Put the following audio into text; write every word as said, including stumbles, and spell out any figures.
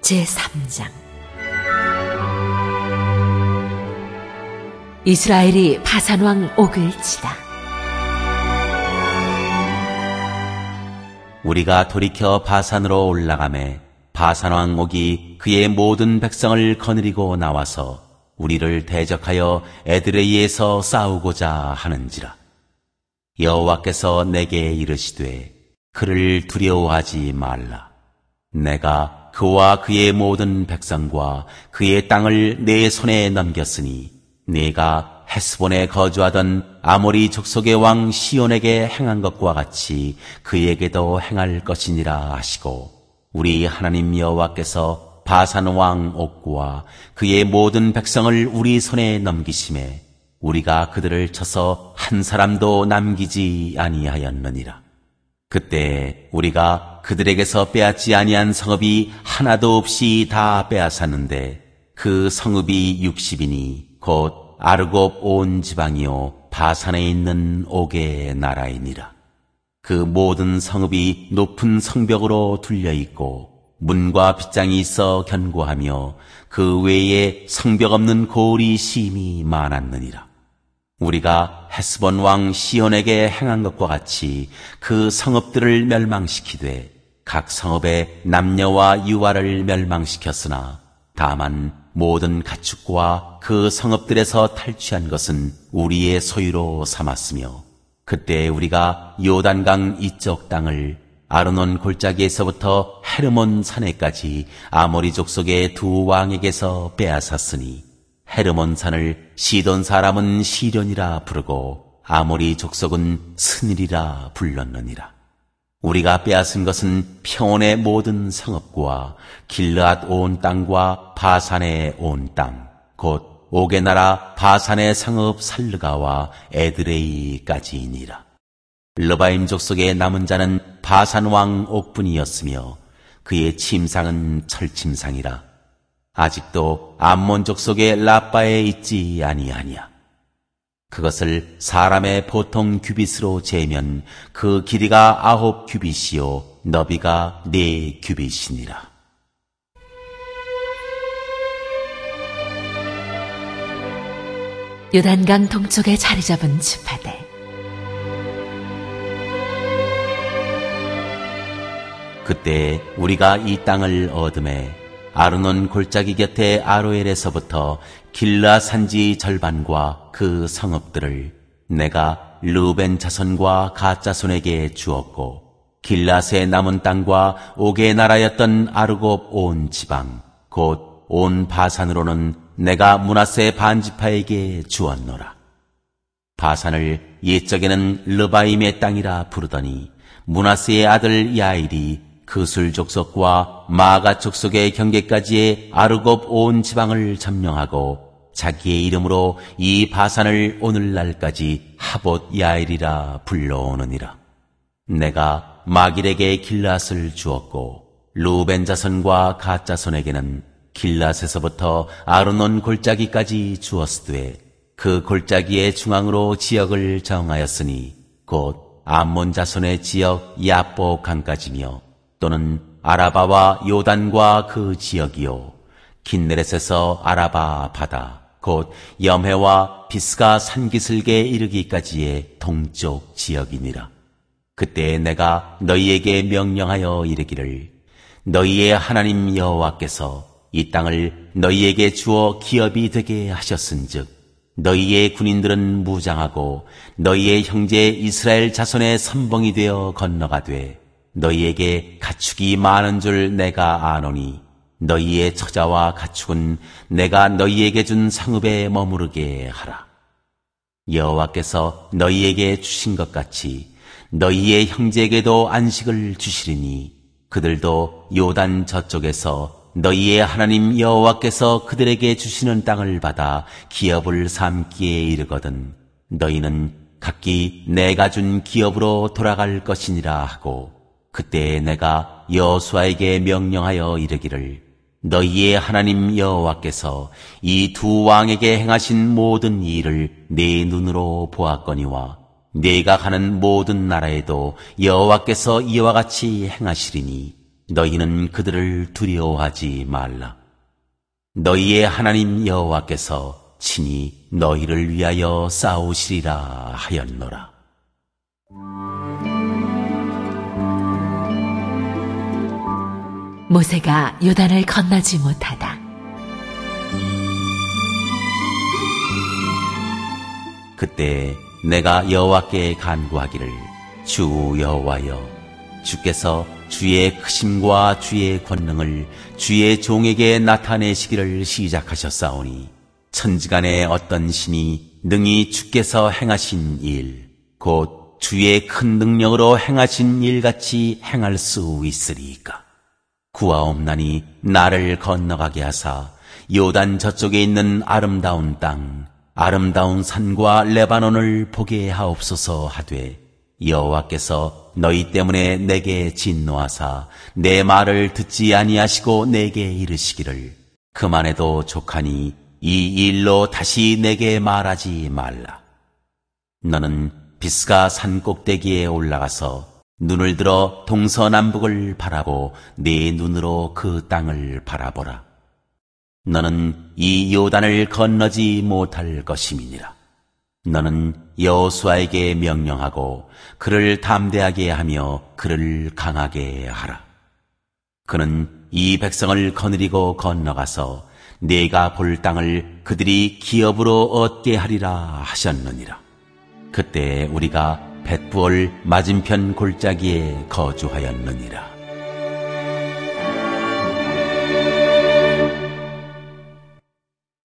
제삼 장. 이스라엘이 바산왕 옥을 치다. 우리가 돌이켜 바산으로 올라가매 바산왕 옥이 그의 모든 백성을 거느리고 나와서 우리를 대적하여 에드레이에서 싸우고자 하는지라. 여호와께서 내게 이르시되 그를 두려워하지 말라. 내가 그와 그의 모든 백성과 그의 땅을 내 손에 넘겼으니 네가 헤스본에 거주하던 아모리 족속의 왕 시온에게 행한 것과 같이 그에게도 행할 것이니라 하시고, 우리 하나님 여호와께서 바산 왕 옥과 그의 모든 백성을 우리 손에 넘기심에 우리가 그들을 쳐서 한 사람도 남기지 아니하였느니라. 그때 우리가 그들에게서 빼앗지 아니한 성읍이 하나도 없이 다 빼앗았는데 그 성읍이 육십이니 곧 아르곱 온 지방이요 바산에 있는 옥의 나라이니라. 그 모든 성읍이 높은 성벽으로 둘려 있고 문과 빗장이 있어 견고하며 그 외에 성벽 없는 고을이 심히 많았느니라. 우리가 헤스본 왕 시온에게 행한 것과 같이 그 성읍들을 멸망시키되 각 성읍의 남녀와 유아를 멸망시켰으나 다만 모든 가축과 그 성읍들에서 탈취한 것은 우리의 소유로 삼았으며, 그때 우리가 요단강 이쪽 땅을 아르논 골짜기에서부터 헤르몬 산에까지 아모리 족속의 두 왕에게서 빼앗았으니 헤르몬 산을 시돈 사람은 시련이라 부르고 아모리 족속은 스닐이라 불렀느니라. 우리가 빼앗은 것은 평온의 모든 성읍과 길르앗 온 땅과 바산의 온 땅, 곧 옥의 나라 바산의 성읍 살르가와 에드레이까지이니라. 르바임 족속의 남은 자는 바산 왕 옥뿐이었으며 그의 침상은 철침상이라. 아직도 암몬 족속의 라빠에 있지 아니하냐. 그것을 사람의 보통 규빗으로 재면 그 길이가 아홉 규빗이요 너비가 네 규빗이니라. 요단강 동쪽에 자리 잡은 지파들. 그때 우리가 이 땅을 얻음에 아르논 골짜기 곁에 아로엘에서부터 길라 산지 절반과 그 성읍들을 내가 르우벤 자손과 갓 자손에게 주었고, 길라스의 남은 땅과 옥의 나라였던 아르곱 온 지방 곧 온 바산으로는 내가 므낫세 반지파에게 주었노라. 바산을 옛적에는 르바임의 땅이라 부르더니 므낫세의 아들 야일이 그술 족속과 마가 족속의 경계까지의 아르곱 온 지방을 점령하고 자기의 이름으로 이 바산을 오늘날까지 하봇 야일이라 불러오느니라. 내가 마길에게 길앗을 주었고 루벤 자손과 갓 자손에게는 길앗에서부터 아르논 골짜기까지 주었으되 그 골짜기의 중앙으로 지역을 정하였으니 곧 암몬 자손의 지역 야보 강까지며 또는 아라바와 요단과 그 지역이요 긴네렛에서 아라바 바다 곧 염해와 비스가 산기슭에 이르기까지의 동쪽 지역이니라. 그때 내가 너희에게 명령하여 이르기를 너희의 하나님 여호와께서 이 땅을 너희에게 주어 기업이 되게 하셨은즉 너희의 군인들은 무장하고 너희의 형제 이스라엘 자손의 선봉이 되어 건너가되 너희에게 가축이 많은 줄 내가 아노니 너희의 처자와 가축은 내가 너희에게 준 상읍에 머무르게 하라. 여호와께서 너희에게 주신 것 같이 너희의 형제에게도 안식을 주시리니 그들도 요단 저쪽에서 너희의 하나님 여호와께서 그들에게 주시는 땅을 받아 기업을 삼기에 이르거든 너희는 각기 내가 준 기업으로 돌아갈 것이니라 하고, 그때 내가 여호수아에게 명령하여 이르기를 너희의 하나님 여호와께서 이 두 왕에게 행하신 모든 일을 내 눈으로 보았거니와 네가 가는 모든 나라에도 여호와께서 이와 같이 행하시리니 너희는 그들을 두려워하지 말라. 너희의 하나님 여호와께서 친히 너희를 위하여 싸우시리라 하였노라. 모세가 요단을 건너지 못하다. 그때 내가 여호와께 간구하기를, 주 여호와여, 주께서 주의 크심과 주의 권능을 주의 종에게 나타내시기를 시작하셨사오니 천지간에 어떤 신이 능히 주께서 행하신 일, 곧 주의 큰 능력으로 행하신 일같이 행할 수 있으리이까? 구하옵나니 나를 건너가게 하사 요단 저쪽에 있는 아름다운 땅, 아름다운 산과 레바논을 보게 하옵소서 하되, 여호와께서 너희 때문에 내게 진노하사 내 말을 듣지 아니하시고 내게 이르시기를, 그만해도 족하니 이 일로 다시 내게 말하지 말라. 너는 비스가 산 꼭대기에 올라가서 눈을 들어 동서남북을 바라보 네 눈으로 그 땅을 바라보라. 너는 이 요단을 건너지 못할 것임이니라. 너는 여호수아에게 명령하고 그를 담대하게 하며 그를 강하게 하라. 그는 이 백성을 거느리고 건너가서 네가 볼 땅을 그들이 기업으로 얻게 하리라 하셨느니라. 그때 우리가 벳부올 맞은편 골짜기에 거주하였느니라.